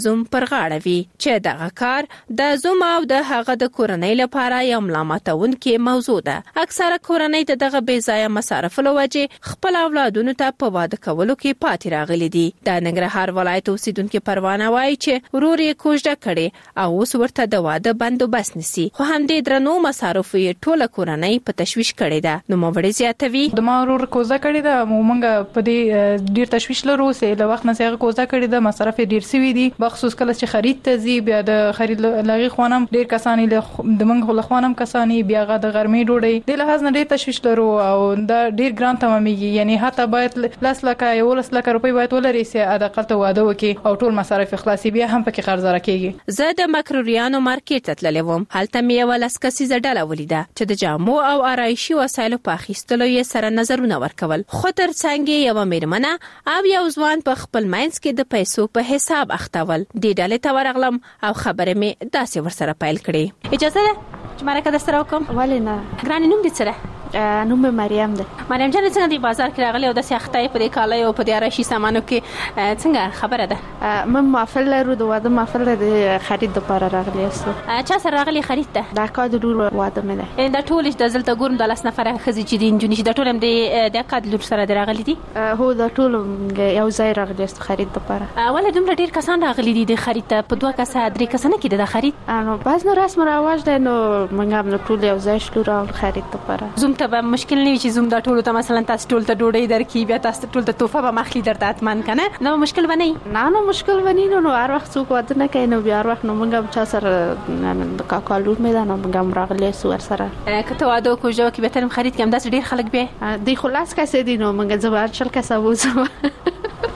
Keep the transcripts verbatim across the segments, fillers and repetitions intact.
زوم پر غاړه وي چې دغه کار د زوم او د هغه د کورنۍ لپاره یو ملامتونکې موضوع ده. اکثره کورنۍ د دغه بې ځایه مصارفو له وجې خپل اولادونو ته په واده کولو کې پاتې راغلي دي. د ننګرهار ولایت اوسیدونکي پروانه وایي چې ورور یې کوژده کړې او اوس ورته د واده بندوبست نیسي، خو همدې درنو مصارفو یې ټوله کورنۍ په تشویش کړې ده. نوموړې زیاتوي د ما ورور کوزه کړې ده، موږ په دې ډیر تشویش لرو چې له وخت نه څنګه کوزه کړې ده، مصرف ډیر سوي دي، بخصوص کله چې خرید ته ځي بیا د خرید لغې خوانم ډیر کسانی له د موږ له خوانم کسانی بیا غا د غرمې ډوډۍ د لحاظ نه ډیر تشویش لرو او دا ډیر ګران تمامېږي. یعنی حتی باید لاس لکه یو لاس لکه روپۍ باید ولري چې ادا قلته واده وکړي او ټول مصارف خلاصي بیا هم پکې قرض راکېږي. زه د مکروریانو مارکیټ ته تللی وم. هلته مې یوه لس کسیزه ډله ولیده چې د جامو او آرایشي وسایلو په اخیستلو یې سره نظرونه ورکول، خو تر څنګ یې یوه میرمنه او یو ځوان په خپل منځ کې د پیسو په حساب اختول. دې ډلې ته ورغلم او خبرې مې داسې ورسره پیل کړې. اجازه ده چې مرکه درسره وکړم؟ ولې نه. ګرانې نوم دې څه ده؟ نوم مریم ده. مریم جان څنګه دی بازار کې راغلی او د سیاختای په دې کاله او په دې آرایشي سامانو کې څنګه خبره ده؟ من محفل لرو د واده محفل د خرید لپاره راغلی استو. چا سره راغلی خرید ته؟ دا کاد لور واده مې ده. دا ټول د زلته ګورم د لاس نفره خزي چې دین جونی د ټول هم د کاد لور سره راغلی دي؟ هو دا ټول یو ځای راغلی است خرید لپاره. ولې دومره ډیر کسان راغلي دي د خرید ته؟ په دوه کسه درې کسانه کې د خرید؟ نو باز نو رسم رواج ده نو موږ هم ټول یو ځای شلو را خرید لپاره. زوم ته مشکل نه چې زوم دا ټول ته مثلا تاسو ټول ته ډوډۍ درکې بیا تاسو ټول ته توفه به مخلي درته اتمن کنه نو مشکل ونی نه نو مشکل ونی نو هر وخت څوک واده نه کوي نو بیا هر وخت نو موږ هم چا سره د کاکالور میدان موږ هم راغلی سو ور سره کته واده کو جو کې به ترم خرید کوم داس ډیر خلک به دی خلاص کسه دي نو موږ زبر چل کسه وځو.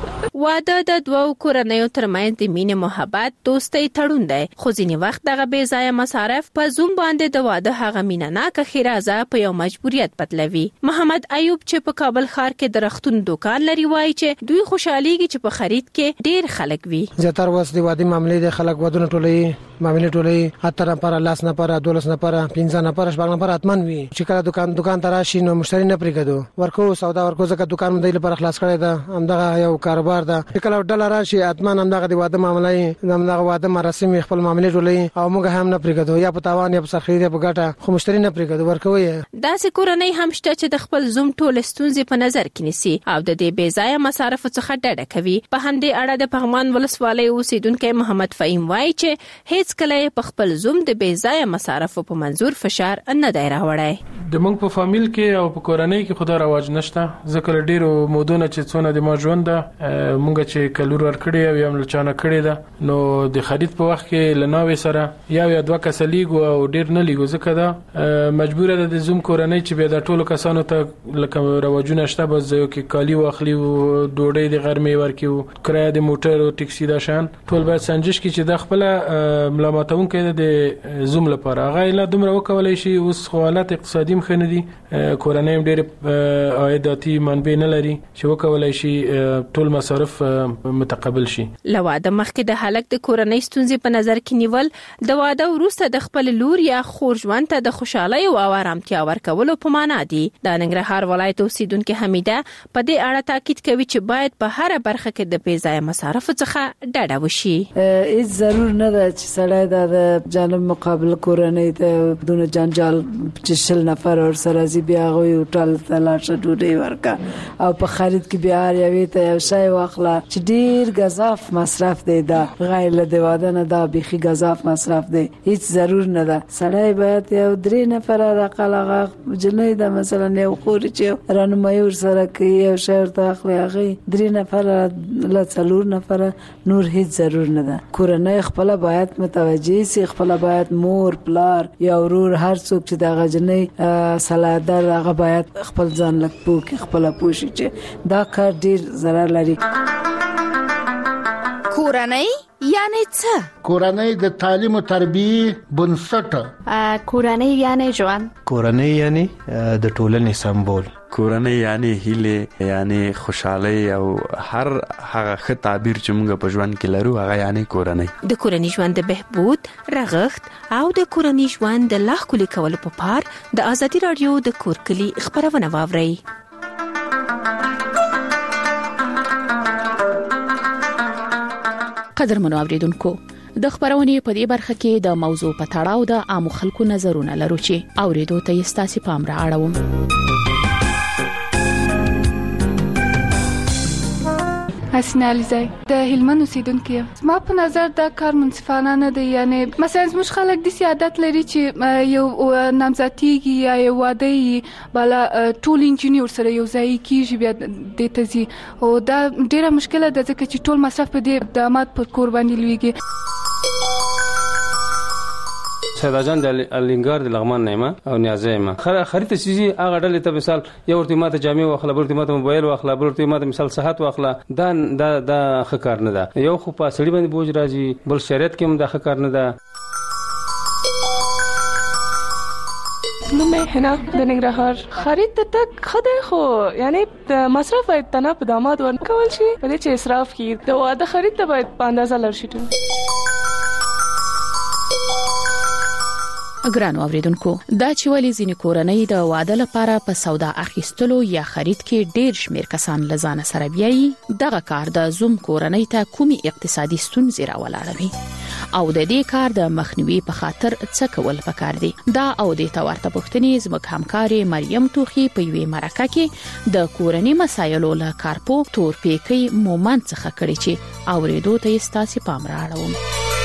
واده د دوو کورنیو ترمنځ د مینې محبت دوستۍ تړون دی، خو ځینې وخت دغه بې ځایه مصارف په زوم باندې د واده هغه مینه ناکه ښېرازه په یو مجبوریت بدلوي. محمد ایوب چې په کابل ښار کې د رختون دوکان لري وایي چې دوی خوشحالېږي چې په خرید کې ډیر خلک وي. زیاتره وس د واده معاملې د خلک ودونه ټولوي معاملې ټولوي اتر نفر لاس نفر دولس نفر پنځه نفر شپږ نفر اتمن وي چې کله دکان دکان ته راشي نو مشتری نه پرېږدو ورکو سودا ورکو ځکه دکان مې د لپاره خلاص کړی دا همدغه یو کاروبار ده. کله ډله راشي اتمن همدغه د واده معاملې همدغه واده مراسم خپل معاملې ټولوي او موږ هم نه پرېږدو یا په تاوان یا په سخیر یا په ګټه خو مشتری نه پرېږدو ورکوي. داسې کورنۍ هم شته چې د خپل زوم ټول ستونزې په نظر کې نیسي او د دې بې ځایه مصارفو څخه ډډه کوي. په همدې اړه د پغمان ولسوالۍ اوسیدونکی محمد فهیم وایي چې هیڅ کله په خپل زوم د بې ځایه مصارفو په منظور فشار نه دی راوړی. د موږ په فامیل کې او په کورنۍ کې خدا رواج نشته ځکه ډیرو مودونه چې څونه د ما ژوند ده موږ چې کلور ورکړي او یم لچانه کړي ده نو د خرید په وخت کې لناوي سره یا یا دوه کس لیګو او ډیر نه لیګو ځکه دا مجبور ده د زوم کورنۍ چې به د ټولو کسانو ته لکه رواجونه شته بس یو کې کالی واخلي او ډوډۍ د غرمې ورکیو کرایه د موټر او ټیکسي دا شان ټول باید سنجش کې چې د خپل ملامتون کې د زوم لپاره هغه لا دومره وکولای شي. اوس حالت اقتصادي مخنه دي کورنۍ ډیر عایداتي منبع نه لري چې وکولای شي ټول مصارف متقبل شي. لواده مخکې د هلک د کورنۍ ستونزې په نظر کې نیول د واده وروسته د خپل لور یا خور ژوند ته د خوشحالۍ او آرامتیا ورکولو په معنا دي. د ننګرهار ولایت اوسیدونکې حمیده په دې اړه تاکید کوي چې باید په هره برخه کې د بې ځایه مصارفو څخه ډډه وشي. هیڅ ضرور نه ده چې سړی د جانب مقابل کورنۍ ته دونه جنجال چې شل نفر ور سره زی بیا غوي ټول تلاشه ډوډۍ ورکا او په خرید کې بیا یوې ته یو شی واخله چې ډیر غزاف مصرف دی. دا غیر له د واده نه دا بيخي غزاف مصرف دی. هیڅ ضرور نه ده. سړی باید یو درې نفر راقلغه جنې دا مثلا یو خوري چې رانمایي ور سره کوي یو شهر ته اخلي هغه درې نفر لا څلور نفر نور هیڅ ضرور نه ده. کورنۍ خپل باید متوجي سي خپل باید مور پلار یا ورور هر څوک چې دا غجنې سلادر هغه باید خپل ځان لک پوک خپل پوښي چې دا کار ډیر ضرر لري. کورنۍ یعنی څه؟ کورنۍ د تعلیم او تربیه بنسټ. کورنۍ یعنی ژوند. کورنۍ یعنی د ټولنې سمبول. کورنۍ یعنی هیله یعنی خوشحالي او هر هغه ښه تعبیر چې موږ په ژوند کې لرو هغه یعنی کورنۍ. د کورنۍ ژوند د بهبود رغښت او د کورنۍ ژوند د لا ښکلي کولو په پار د ازادي رادیو د کور کلی خبرونه واورئ. قدرمنو اوریدونکو د خبرونې په دې برخه کې د موضوع په تړاو د عام خلکو نظرونه لرو چې اوریدو ته یې ستاسو پام را اړوم. حسنه علیزی د هلمند اوسیدونکو یم. ما په نظر دا کار منصفانه نه دی. یعنی مثلا زموږ خلک د سیادت لري چې یو نامزدګي یا یو واده بالا ټول انجینیر سره یو ځای کیږي بیا د تزي او دا ډیره مشکله ده ځکه چې ټول مصرف په دې داماد پر کور باندې لويږي. سیداجان د الینګار د لغمان نیمه او نیازه ما خرید چیزی هغه ډلې ته مثال یو ورته ماته جامع واخله بل ورته ماته موبایل واخله بل ورته ماته مثال صحت واخله دا دا دا خکار نه ده. یو خو په سړي باندې بوج راځي بل شریعت کې هم دا خکار نه ده. نو مې هنا د ننګرهار خرید ته تک خدای خو یعنی د مصرف باید تنه په داماد ورکول شي په دې چې اسراف کی د واده خرید ته باید په اندازه لر شي. ګرانو اوریدونکو دا چې ولې ځینې کورنۍ د واده لپاره په سودا اخیستلو یا خرید کې ډیر شمیر کسان لزان سره بیایي دغه کار د زوم کورنۍ ته کومي اقتصادي ستونزې راولاړوي او د دې کار د مخنیوي په خاطر څه کول پکار دي. دا او د تورته پښتنې زموږ همکاري مریم توخي په یوې مرکه کې د کورنۍ مسایلو له کارپو تور پیکي مومن څخه کړي چې اوریدو ته یې ستاسو پام را اړوم.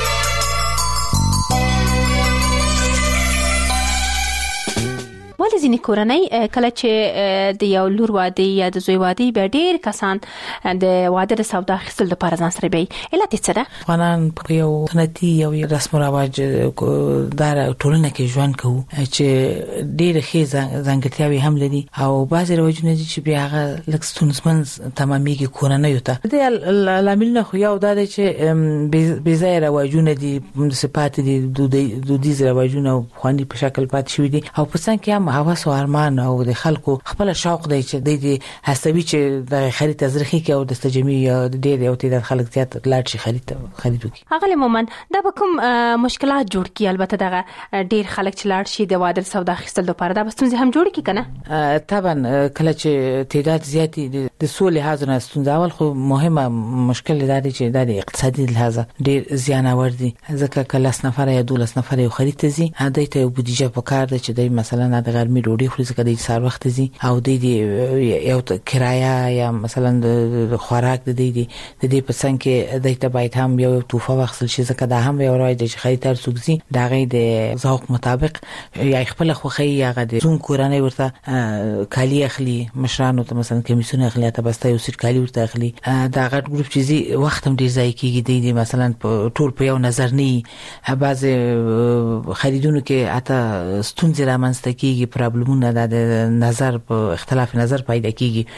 ولې ځینې کورنۍ کله چې د یو لور واده یا د زوی واده به ډېر کسان د واده د سودا اخیستل لپاره ځان سره بیایي، علت یې څه ده؟ افغانان په یو سنتي یو رسم او رواج دار ټولنه کې ژوند کوو چې ډېر ښې ځانګړتیاوې هم لري او بعضې رواجونه دي چې بیا هغه لږ ستونزمن تمامېږي کورنیو ته. د دې لاملونه خو یو دا دی چې بې ځایه رواجونه دي، صفات دي، دودیز رواجونه پخواني په شکل پاتې شوي دي او په څنګ کې هم هوس او ارمان او د خلکو خپل شوق دی چې د دې هڅوي چې د خرید تزریخي کې او د استجمي ډېر یو تعداد خلک زیات لاړ شي خرید خرید وکړي. هغه مومن دا به کوم مشکلات جوړ کړي؟ البته دغه ډېر خلک چې لاړ شي د واده سودا اخیستل لپاره دا به ستونزې هم جوړ کړي کنه؟ طبعا کله چې تعداد زیات د سو لحاظ نه ستونزه اول خو مهمه مشکل دی چې د اقتصادي لحاظ ډېر زیان اور دي ځکه کله س نفر یا دولس نفر یو خرید ته زی هدايه ته بودیجه پکار ده چې د مثلا د غرمې ډوډۍ خوري ځکه د سار وخت زی او د دې یو کرایه یا مثلا د خوراک د دې د دې په څنګ کې د ته باید هم یو توفه واخصل شي ځکه دا هم یو راځي چې خریدار سوګزي دا غي د ذوق مطابق یا خپل خوخي یا غد زون کورانه ورته کالی اخلي مشرانو ته مثلا کمیسونه اخلي ته بس ته یو سر کالی ورته اخلي دا غټ ګروپ چې زی وخت هم ډیر ځای کیږي د دې مثلا ټول په یو نظر نه بعض خریدونکو کې اته ستونزې رامنځته کیږي، پرابلمونه د نظر په اختلاف نظر پیدا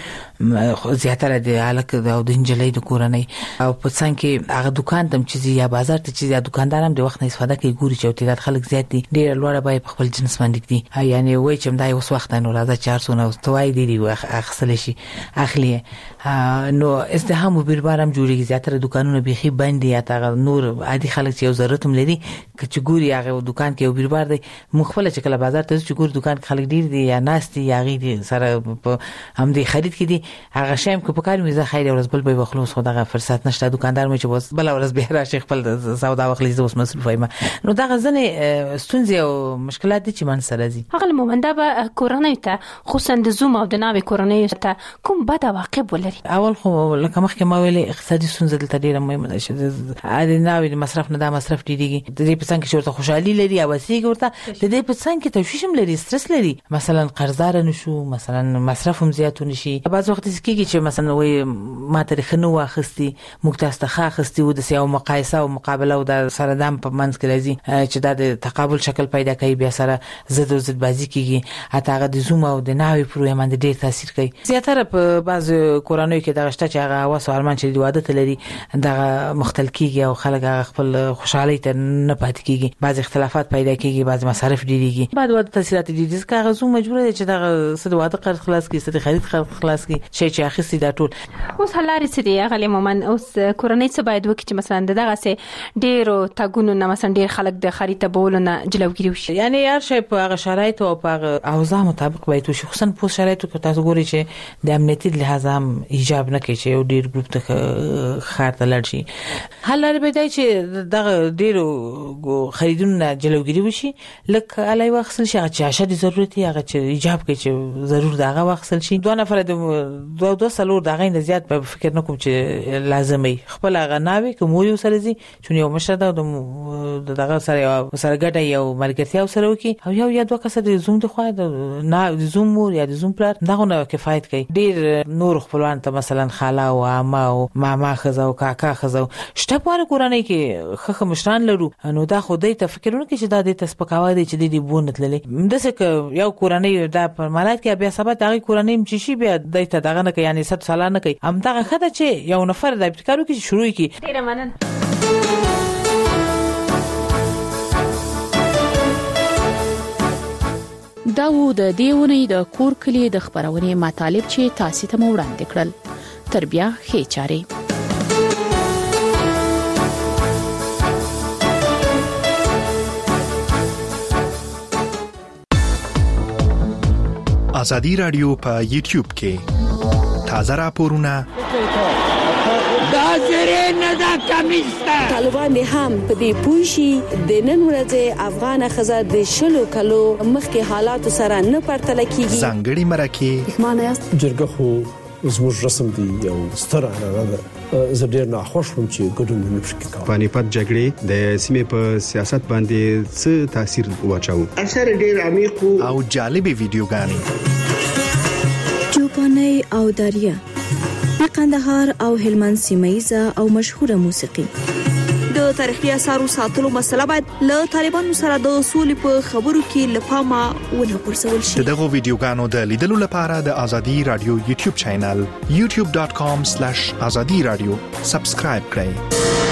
کیږي زیاتره د الک او د انجلۍ د کورنۍ او په څنګه کې هغه دکان تم چې یا بازار ته چې دکاندار هم د وخت نه استفاده کوي ګوري چې تعداد خلک زیات دي ډیر لوړه به په خپل جنس باندې دي یعنی وای چې دا اوس وخت نه راځي چهارصد نه توای دي اخصل شي اخلي نو ازدحام او بیربار هم جوړیږي زیاتره دکانونه بيخي بند دي یا نور عادي خلک چې یو ضرورت هم لري چې ګوري هغه دکان کې یو بیربار دی مخفله چې کله بازار ته چې ګور دکان خلک ډیر دي یا ناس دي یا غي دي سره هم دي خرید کې دي هغه شایم کو په کار مې زه خیر ورځ بل به خلاص خو دغه فرصت نشته دکاندار مې چې بس بل ورځ به راشي خپل سودا وخلی زوس مسؤل فایمه نو دا غزنه ستونزې او مشکلات دي چې من سره دي. هغه مومنده به کورنۍ ته خصوصا د زوم او د ناوې کورنۍ ته کوم بد عواقب ولري؟ اول خو لکه مخکې ما ویلې اقتصادي ستونزې دلته ډیره مهمه ده چې د ناوې مصرف نه دا مصرف ډیریږي د دې په څنګه چې ورته خوشحالي لري او وسیګ ورته د دې په څنګه کې تشویش هم لري سترس لري مثلا قرضدار نشو مثلا مصرف هم زیات نشي بعض وخت کېږي چې مثلا وای ما تاریخ نو واخستي مکتاس ته خاخستي و د سیاو مقایسه او مقابله او د سره دام په منځ کې راځي چې د تقابل شکل پیدا کوي بیا سره زد او زد بازی کېږي اته هغه د زوم او د ناوې پروګرام باندې ډېر تاثیر کوي زیاتره په بعض کورانو کې دغه شته چې هغه واس ارمان چې د واده لري دغه مختل کېږي او خلک خپل خوشحالي ته نه پاتې کېږي بعض اختلافات پیدا کېږي بعض مصارف ډېریږي بعد واده تاثیرات دي ځکه هغه زوم مجبور دی چې دا څه د واده قرض خلاص کړي، څه د خرید قرض خلاص کړي، شي چې اخیستي دا ټول. اوس هلارې څه دی هغه مومن اوس کورنۍ څه باید وکړي چې مثلا دغه سه ډیرو تاګونو نه مثلا ډیر خلک د خرید ته بولونه جلوګیری وشي، یعنی هر شی په هغه شرایط او په هغه اوضاع مطابق باید وشي، خصوصا په شرایطو کې تاسو ګورئ چې د امنیتي لحاظ هم ایجاب نه کوي چې یو ډیر ګروپ ته خاطر لړ شي. حل لري به دی چې دغه ډیرو خریدونه جلوګیری وشي، لکه علي واخصل شي چې اشد ضرورت هغه چې ایجاب کوي چې ضرور دغه واخصل شي. دوه نفر د دوه دوه سلور دغه نه زیات په فکر نه کوم چې لازمي خپل هغه ناوي کوم یو سره زی چې یو مشر دا د دغه سره سره ګټه یو ملګرتیا سره وکي او یو یا دوه کسه د زوم د خو نه د زوم مور یا د زوم پلار دغه نه کفایت کوي. ډیر نور خپلوان ته مثلا خاله او عمه او ماما خزه او کاکا خزه شته په کورنۍ کې خخ مشران لرو، نو دا خو دې تفکرونه کې چې دا د تسپکاوي دي چې د دې بونت للې دسه یو کورنۍ دا په مالات کې بیا سبا دغه کورنۍ چې شي بیا د ته دغه نه کوي، یعنی ست سالانه کوي هم دغه خدای چې یو نفر د ابتکارو کې شروع کی. ډیر مننه. دا و د دیونی د کور کلی د خبرونې مطالب چې تاسو ته وړاندې کړل. تر بیا ښه چاري. ازادي رادیو په یوټیوب کې تازه راپورونه دا زری نه دا کمیسته طالبان هم په دې پوښي د نن ورځې افغان خزه د شلو کلو مخکې حالات سره نه پرتل کیږي. ځانګړي مرکه معنی است جرګه خو زموږ رسم دی یو ستر هغه ده. زه ډیر ناخوښ وم چې ګډون نه پکې کوم. پانیپت جګړې د سیمې په سیاست باندې څه تاثیر واچاو؟ اثر ډیر عمیق او جالب ویډیوګانې چوپاني او داریا د قندهار او هلمند سیمایزه او مشهوره موسیقي. د تاریخي اثارو ساتلو مسله باید له طالبانو سره د اصول په خبرو کې لپاره ونه پرسول شي. دغه ویډیوګانو د لیدلو لپاره د ازادي رادیو یوټیوب چینل یوټیوب ډاټ کام سلیش ازادي رادیو سبسکرایب کړئ.